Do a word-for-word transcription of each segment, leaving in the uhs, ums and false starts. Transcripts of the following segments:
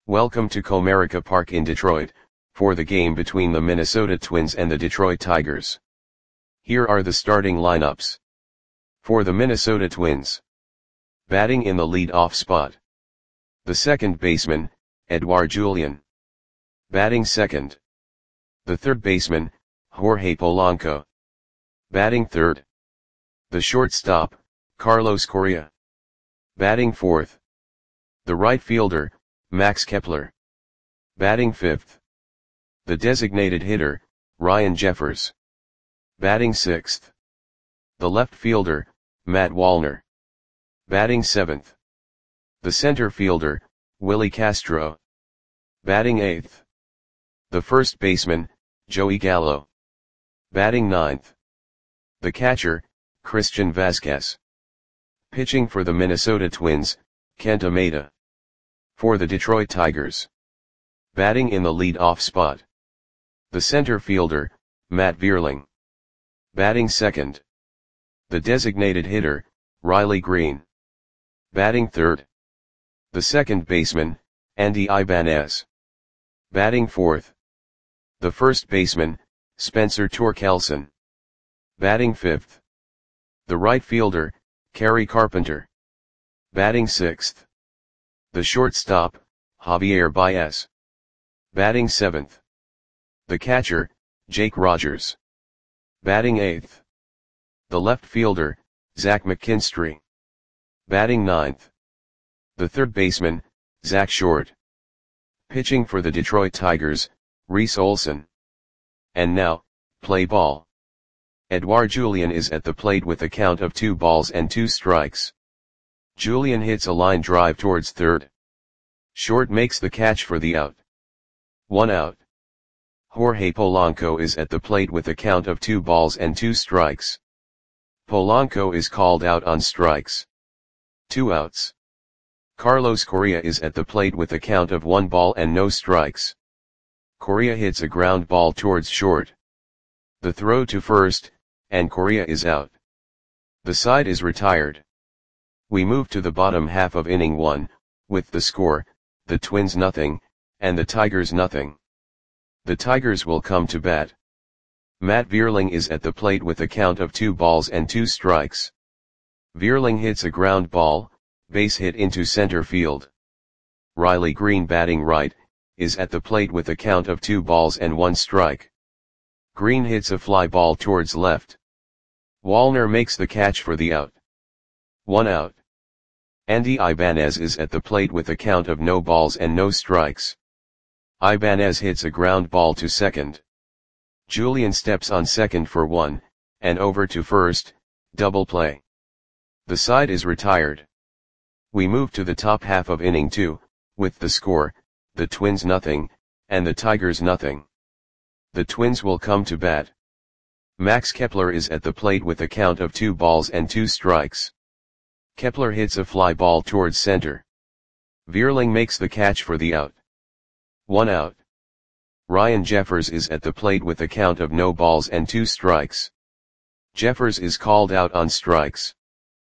Welcome to Comerica Park in Detroit, for the game between the Minnesota Twins and the Detroit Tigers. Here are the starting lineups. For the Minnesota Twins. Batting in the lead-off spot. The second baseman, Edouard Julien. Batting second. The third baseman, Jorge Polanco. Batting third. The shortstop, Carlos Correa. Batting fourth. The right fielder, Max Kepler. Batting fifth. The designated hitter, Ryan Jeffers. Batting sixth. The left fielder, Matt Wallner. Batting seventh. The center fielder, Willie Castro. Batting eighth. The first baseman, Joey Gallo. Batting ninth. The catcher, Christian Vasquez. Pitching for the Minnesota Twins, Kenta Maeda. For the Detroit Tigers. Batting in the lead-off spot. The center fielder, Matt Vierling. Batting second. The designated hitter, Riley Green. Batting third. The second baseman, Andy Ibanez. Batting fourth. The first baseman, Spencer Torkelson. Batting fifth. The right fielder, Kerry Carpenter. Batting sixth. The shortstop, Javier Baez. Batting seventh. The catcher, Jake Rogers. Batting eighth. The left fielder, Zach McKinstry. Batting ninth. The third baseman, Zach Short. Pitching for the Detroit Tigers, Reese Olson. And now, play ball. Edouard Julien is at the plate with a count of two balls and two strikes. Julien hits a line drive towards third. Short makes the catch for the out. One out. Jorge Polanco is at the plate with a count of two balls and two strikes. Polanco is called out on strikes. Two outs. Carlos Correa is at the plate with a count of one ball and no strikes. Correa hits a ground ball towards short. The throw to first, and Correa is out. The side is retired. We move to the bottom half of inning one, with the score, the Twins nothing, and the Tigers nothing. The Tigers will come to bat. Matt Vierling is at the plate with a count of two balls and two strikes. Vierling hits a ground ball, base hit into center field. Riley Green, batting right, is at the plate with a count of two balls and one strike. Green hits a fly ball towards left. Wallner makes the catch for the out. One out. Andy Ibanez is at the plate with a count of no balls and no strikes. Ibanez hits a ground ball to second. Julien steps on second for one, and over to first, double play. The side is retired. We move to the top half of inning two, with the score, the Twins nothing, and the Tigers nothing. The Twins will come to bat. Max Kepler is at the plate with a count of two balls and two strikes. Kepler hits a fly ball towards center. Vierling makes the catch for the out. One out. Ryan Jeffers is at the plate with a count of no balls and two strikes. Jeffers is called out on strikes.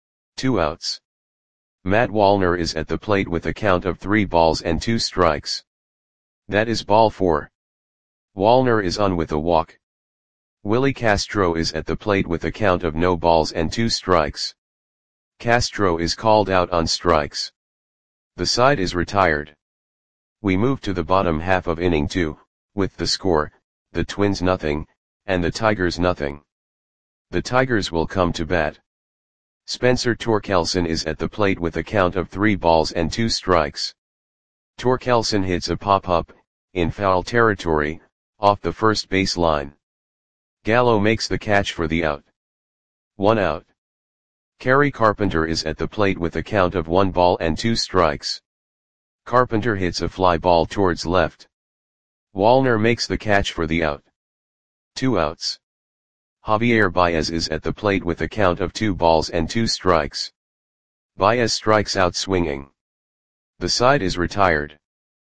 Two outs. Matt Wallner is at the plate with a count of three balls and two strikes. That is ball four. Wallner is on with a walk. Willie Castro is at the plate with a count of no balls and two strikes. Castro is called out on strikes. The side is retired. We move to the bottom half of inning two, with the score, the Twins nothing, and the Tigers nothing. The Tigers will come to bat. Spencer Torkelson is at the plate with a count of three balls and two strikes. Torkelson hits a pop-up, in foul territory, off the first base line. Gallo makes the catch for the out. One out. Kerry Carpenter is at the plate with a count of one ball and two strikes. Carpenter hits a fly ball towards left. Wallner makes the catch for the out. Two outs. Javier Baez is at the plate with a count of two balls and two strikes. Baez strikes out swinging. The side is retired.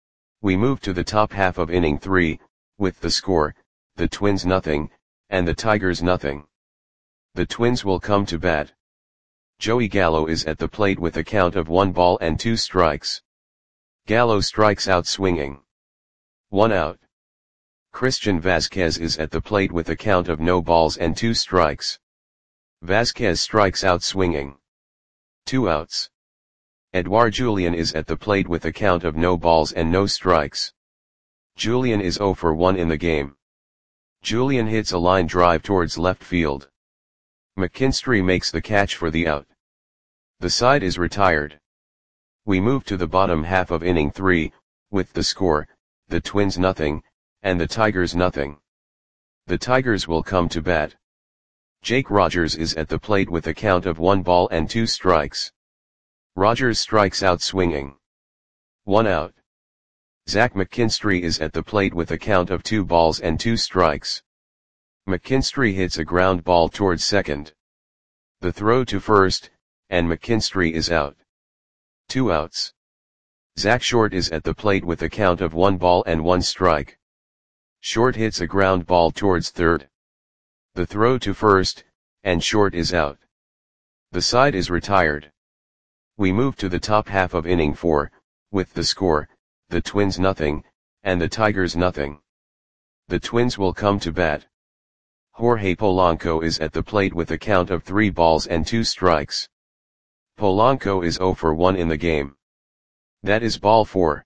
We move to the top half of inning three, with the score, the Twins nothing, and the Tigers nothing. The Twins will come to bat. Joey Gallo is at the plate with a count of one ball and two strikes. Gallo strikes out swinging. One out. Christian Vazquez is at the plate with a count of no balls and two strikes. Vazquez strikes out swinging. Two outs. Edouard Julien is at the plate with a count of no balls and no strikes. Julien is zero for one in the game. Julien hits a line drive towards left field. McKinstry makes the catch for the out. The side is retired. We move to the bottom half of inning three, with the score, the Twins nothing, and the Tigers nothing. The Tigers will come to bat. Jake Rogers is at the plate with a count of one ball and two strikes. Rogers strikes out swinging. One out. Zach McKinstry is at the plate with a count of two balls and two strikes. McKinstry hits a ground ball towards second. The throw to first, and McKinstry is out. Two outs. Zach Short is at the plate with a count of one ball and one strike. Short hits a ground ball towards third. The throw to first, and Short is out. The side is retired. We move to the top half of inning four, with the score, the Twins nothing, and the Tigers nothing. The Twins will come to bat. Jorge Polanco is at the plate with a count of three balls and two strikes. Polanco is zero for one in the game. That is ball four.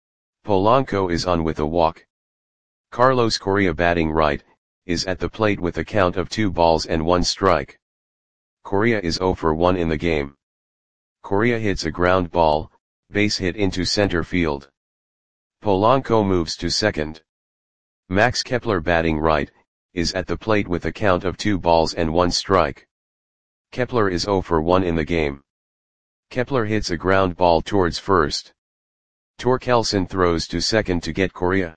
Polanco is on with a walk. Carlos Correa, batting right, is at the plate with a count of two balls and one strike. Correa is zero for one in the game. Correa hits a ground ball, base hit into center field. Polanco moves to second. Max Kepler, batting right, is at the plate with a count of two balls and one strike. Kepler is zero for one in the game. Kepler hits a ground ball towards first. Torkelson throws to second to get Correa.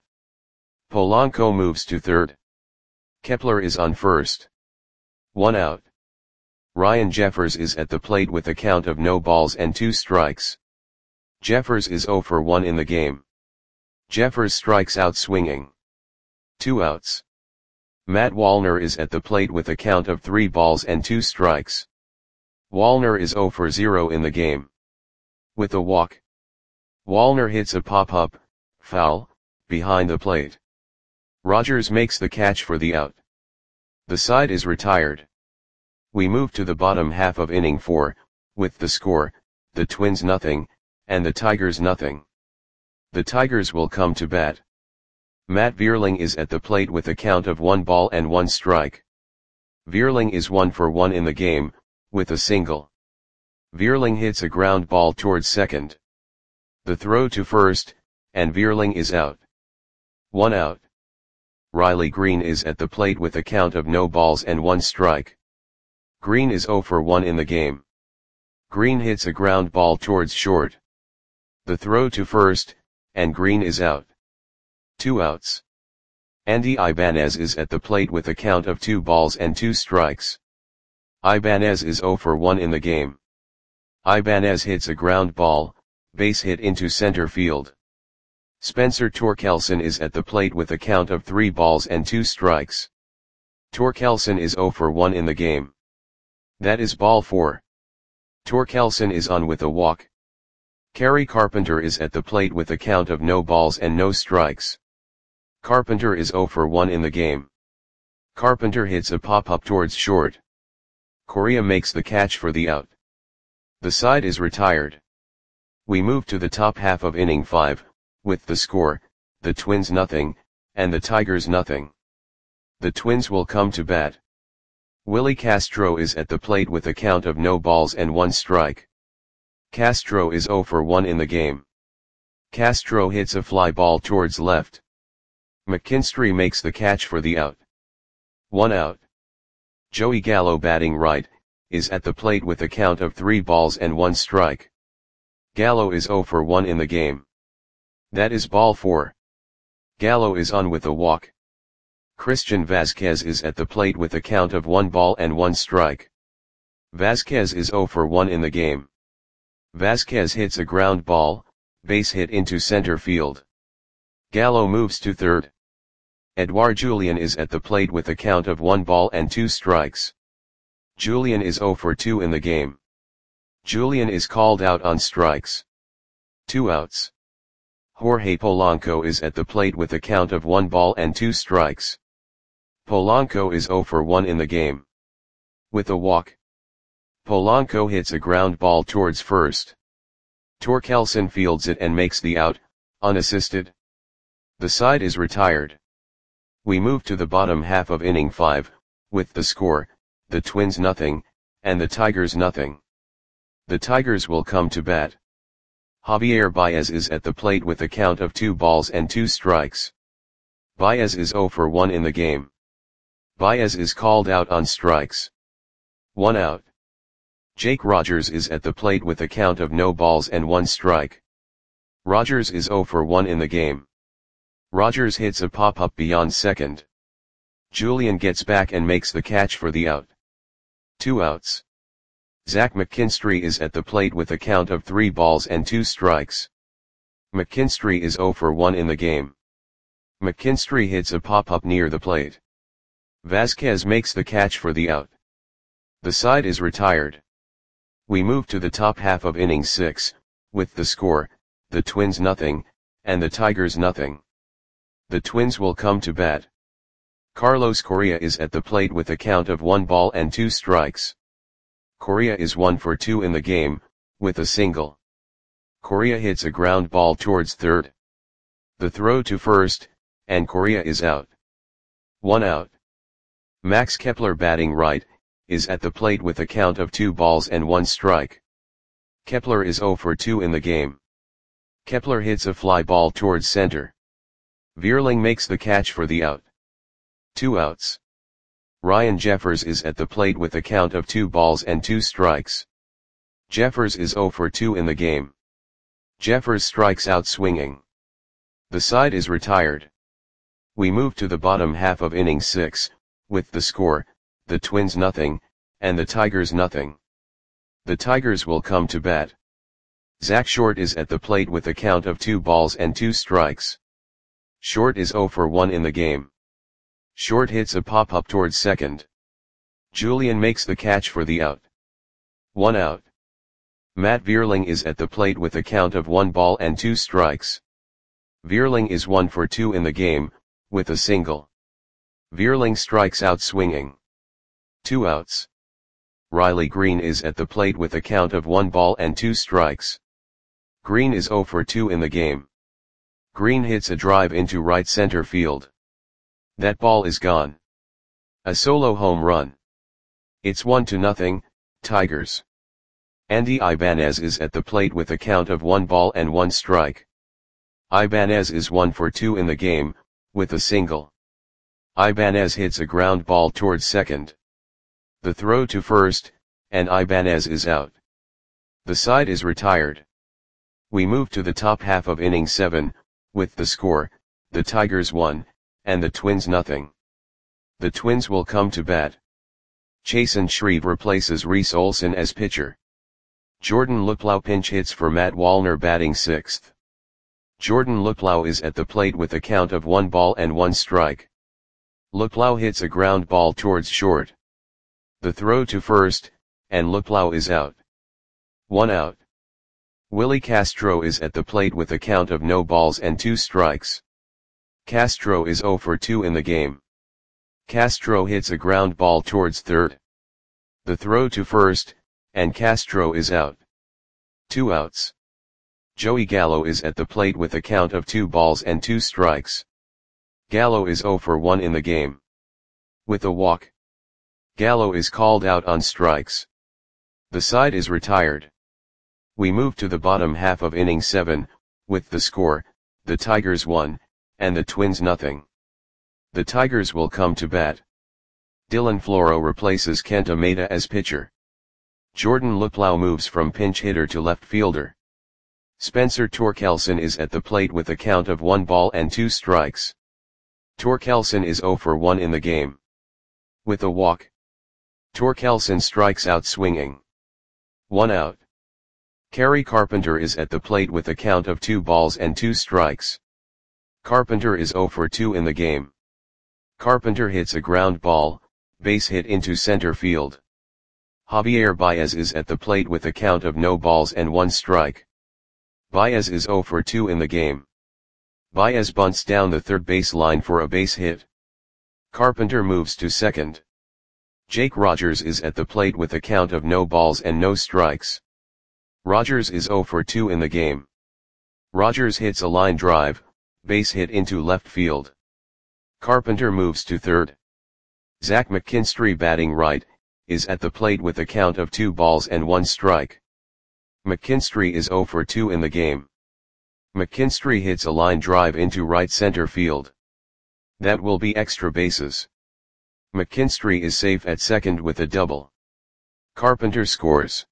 Polanco moves to third. Kepler is on first. One out. Ryan Jeffers is at the plate with a count of no balls and two strikes. Jeffers is zero for one in the game. Jeffers strikes out swinging. Two outs. Matt Wallner is at the plate with a count of three balls and two strikes. Wallner is zero for zero in the game. With a walk. Wallner hits a pop-up, foul, behind the plate. Rogers makes the catch for the out. The side is retired. We move to the bottom half of inning four, with the score, the Twins nothing, and the Tigers nothing. The Tigers will come to bat. Matt Vierling is at the plate with a count of one ball and one strike. Vierling is one for one in the game, with a single. Vierling hits a ground ball towards second. The throw to first, and Vierling is out. One out. Riley Green is at the plate with a count of no balls and one strike. Green is zero for one in the game. Green hits a ground ball towards short. The throw to first, and Green is out. Two outs. Andy Ibanez is at the plate with a count of two balls and two strikes. Ibanez is zero for one in the game. Ibanez hits a ground ball, base hit into center field. Spencer Torkelson is at the plate with a count of three balls and two strikes. Torkelson is zero for one in the game. That is ball four. Torkelson is on with a walk. Kerry Carpenter is at the plate with a count of no balls and no strikes. Carpenter is zero for one in the game. Carpenter hits a pop-up towards short. Correa makes the catch for the out. The side is retired. We move to the top half of inning five, with the score, the Twins nothing, and the Tigers nothing. The Twins will come to bat. Willie Castro is at the plate with a count of no balls and one strike. Castro is zero for one in the game. Castro hits a fly ball towards left. McKinstry makes the catch for the out. One out. Joey Gallo, batting right, is at the plate with a count of three balls and one strike. Gallo is zero for one in the game. That is ball four. Gallo is on with a walk. Christian Vazquez is at the plate with a count of one ball and one strike. Vazquez is zero for one in the game. Vazquez hits a ground ball, base hit into center field. Gallo moves to third. Edouard Julien is at the plate with a count of one ball and two strikes. Julien is zero for two in the game. Julien is called out on strikes. Two outs. Jorge Polanco is at the plate with a count of one ball and two strikes. Polanco is zero for one in the game. With a walk, Polanco hits a ground ball towards first. Torkelson fields it and makes the out, unassisted. The side is retired. We move to the bottom half of inning five, with the score, the Twins nothing, and the Tigers nothing. The Tigers will come to bat. Javier Baez is at the plate with a count of two balls and two strikes. Baez is zero for one in the game. Baez is called out on strikes. One out. Jake Rogers is at the plate with a count of no balls and one strike. Rogers is zero for one in the game. Rogers hits a pop-up beyond second. Julian gets back and makes the catch for the out. Two outs. Zach McKinstry is at the plate with a count of three balls and two strikes. McKinstry is zero for one in the game. McKinstry hits a pop-up near the plate. Vasquez makes the catch for the out. The side is retired. We move to the top half of inning six, with the score, the Twins nothing, and the Tigers nothing. The Twins will come to bat. Carlos Correa is at the plate with a count of one ball and two strikes. Correa is one for two in the game, with a single. Correa hits a ground ball towards third. The throw to first, and Correa is out. One out. Max Kepler, batting right, is at the plate with a count of two balls and one strike. Kepler is zero for two in the game. Kepler hits a fly ball towards center. Vierling makes the catch for the out. Two outs. Ryan Jeffers is at the plate with a count of two balls and two strikes. Jeffers is zero for two in the game. Jeffers strikes out swinging. The side is retired. We move to the bottom half of inning six, with the score, the Twins nothing, and the Tigers nothing. The Tigers will come to bat. Zach Short is at the plate with a count of two balls and two strikes. Short is zero for one in the game. Short hits a pop-up towards second. Julian makes the catch for the out. One out. Matt Vierling is at the plate with a count of one ball and two strikes. Vierling is one for two in the game, with a single. Vierling strikes out swinging. Two outs. Riley Green is at the plate with a count of one ball and two strikes. Green is zero for two in the game. Green hits a drive into right center field. That ball is gone. A solo home run. It's one to nothing, Tigers. Andy Ibanez is at the plate with a count of one ball and one strike. Ibanez is one for two in the game, with a single. Ibanez hits a ground ball towards second. The throw to first, and Ibanez is out. The side is retired. We move to the top half of inning seven, with the score, the Tigers one, and the Twins nothing. The Twins will come to bat. Chasen Shreve replaces Reese Olson as pitcher. Jordan Luplow pinch hits for Matt Wallner, batting sixth. Jordan Luplow is at the plate with a count of one ball and one strike. Luplow hits a ground ball towards short. The throw to first, and Luplow is out. One out. Willie Castro is at the plate with a count of no balls and two strikes. Castro is zero for two in the game. Castro hits a ground ball towards third. The throw to first, and Castro is out. Two outs. Joey Gallo is at the plate with a count of two balls and two strikes. Gallo is zero for one in the game. With a walk, Gallo is called out on strikes. The side is retired. We move to the bottom half of inning seven, with the score, the Tigers one, and the Twins nothing. The Tigers will come to bat. Dylan Floro replaces Kenta Maeda as pitcher. Jordan Luplow moves from pinch hitter to left fielder. Spencer Torkelson is at the plate with a count of one ball and two strikes. Torkelson is zero for one in the game. With a walk, Torkelson strikes out swinging. One out. Kerry Carpenter is at the plate with a count of two balls and two strikes. Carpenter is zero for two in the game. Carpenter hits a ground ball, base hit into center field. Javier Baez is at the plate with a count of no balls and one strike. Baez is zero for two in the game. Baez bunts down the third base line for a base hit. Carpenter moves to second. Jake Rogers is at the plate with a count of no balls and no strikes. Rogers is oh for two in the game. Rogers hits a line drive, base hit into left field. Carpenter moves to third. Zach McKinstry, batting right, is at the plate with a count of two balls and one strike. McKinstry is oh for two in the game. McKinstry hits a line drive into right center field. That will be extra bases. McKinstry is safe at second with a double. Carpenter scores.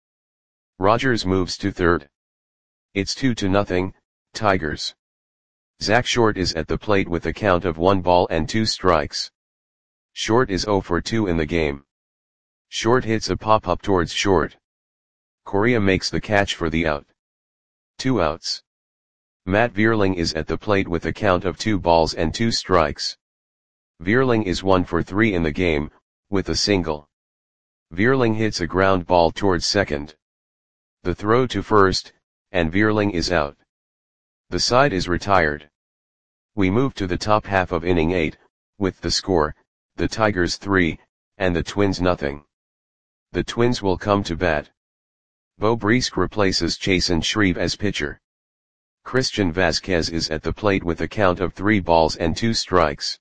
Rogers moves to third. It's two to nothing, Tigers. Zach Short is at the plate with a count of one ball and two strikes. Short is oh for two in the game. Short hits a pop-up towards short. Correa makes the catch for the out. Two outs. Matt Vierling is at the plate with a count of two balls and two strikes. Vierling is one for three in the game, with a single. Vierling hits a ground ball towards second. The throw to first, and Vierling is out. The side is retired. We move to the top half of inning eight, with the score, the Tigers three, and the Twins nothing. The Twins will come to bat. Beau Briesque replaces Chasen Shreve as pitcher. Christian Vazquez is at the plate with a count of three balls and two strikes.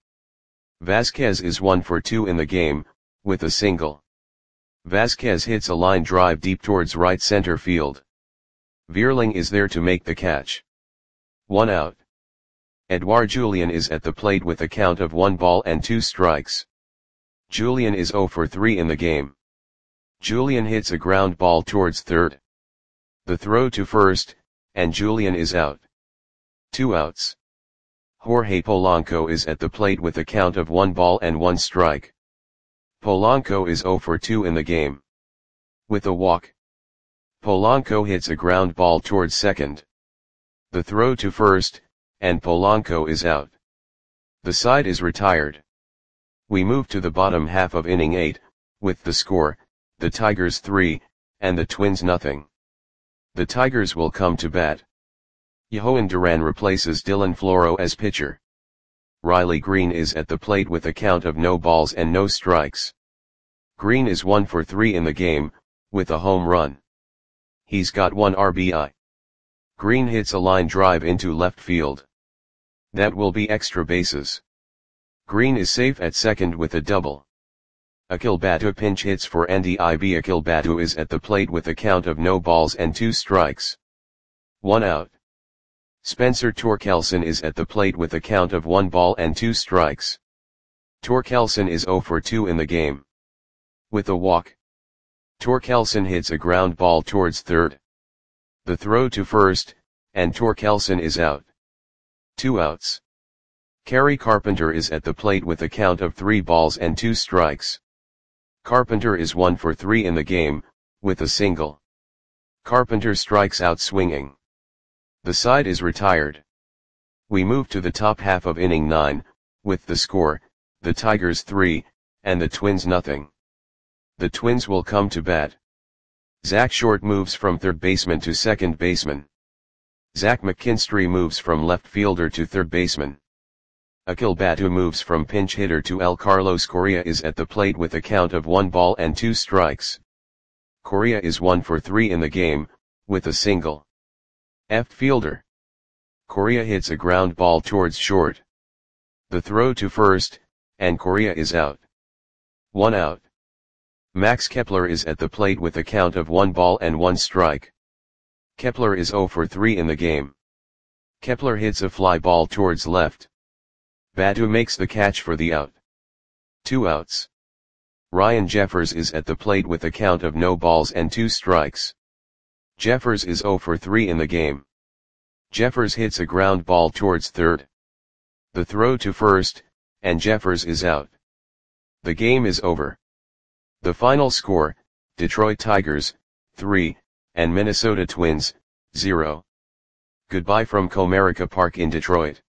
Vazquez is one for two in the game, with a single. Vazquez hits a line drive deep towards right center field. Vierling is there to make the catch. One out. Edouard Julien is at the plate with a count of one ball and two strikes. Julien is oh for three in the game. Julien hits a ground ball towards third. The throw to first, and Julien is out. Two outs. Jorge Polanco is at the plate with a count of one ball and one strike. Polanco is oh for two in the game. With a walk. Polanco hits a ground ball towards second. The throw to first, and Polanco is out. The side is retired. We move to the bottom half of inning eight, with the score, the Tigers three, and the Twins nothing. The Tigers will come to bat. Yohan Duran replaces Dylan Floro as pitcher. Riley Green is at the plate with a count of no balls and no strikes. Green is one for three in the game, with a home run. He's got one R B I. Green hits a line drive into left field. That will be extra bases. Green is safe at second with a double. Akil Baddoo pinch hits for Andy Ibe. Akil Baddoo is at the plate with a count of no balls and two strikes. One out. Spencer Torkelson is at the plate with a count of one ball and two strikes. Torkelson is oh for two in the game. With a walk. Torkelson hits a ground ball towards third. The throw to first, and Torkelson is out. Two outs. Kerry Carpenter is at the plate with a count of three balls and two strikes. Carpenter is one for three in the game, with a single. Carpenter strikes out swinging. The side is retired. We move to the top half of inning nine, with the score, the Tigers three, and the Twins nothing. The Twins will come to bat. Zach Short moves from third baseman to second baseman. Zach McKinstry moves from left fielder to third baseman. Akil Baddoo moves from pinch hitter to L. Carlos Correa is at the plate with a count of one ball and two strikes. Correa is one for three in the game, with a single. F fielder. Correa hits a ground ball towards short. The throw to first, and Correa is out. One out. Max Kepler is at the plate with a count of one ball and one strike. Kepler is oh for three in the game. Kepler hits a fly ball towards left. Baddoo makes the catch for the out. Two outs. Ryan Jeffers is at the plate with a count of no balls and two strikes. Jeffers is oh for three in the game. Jeffers hits a ground ball towards third. The throw to first, and Jeffers is out. The game is over. The final score, Detroit Tigers, three, and Minnesota Twins, zero. Goodbye from Comerica Park in Detroit.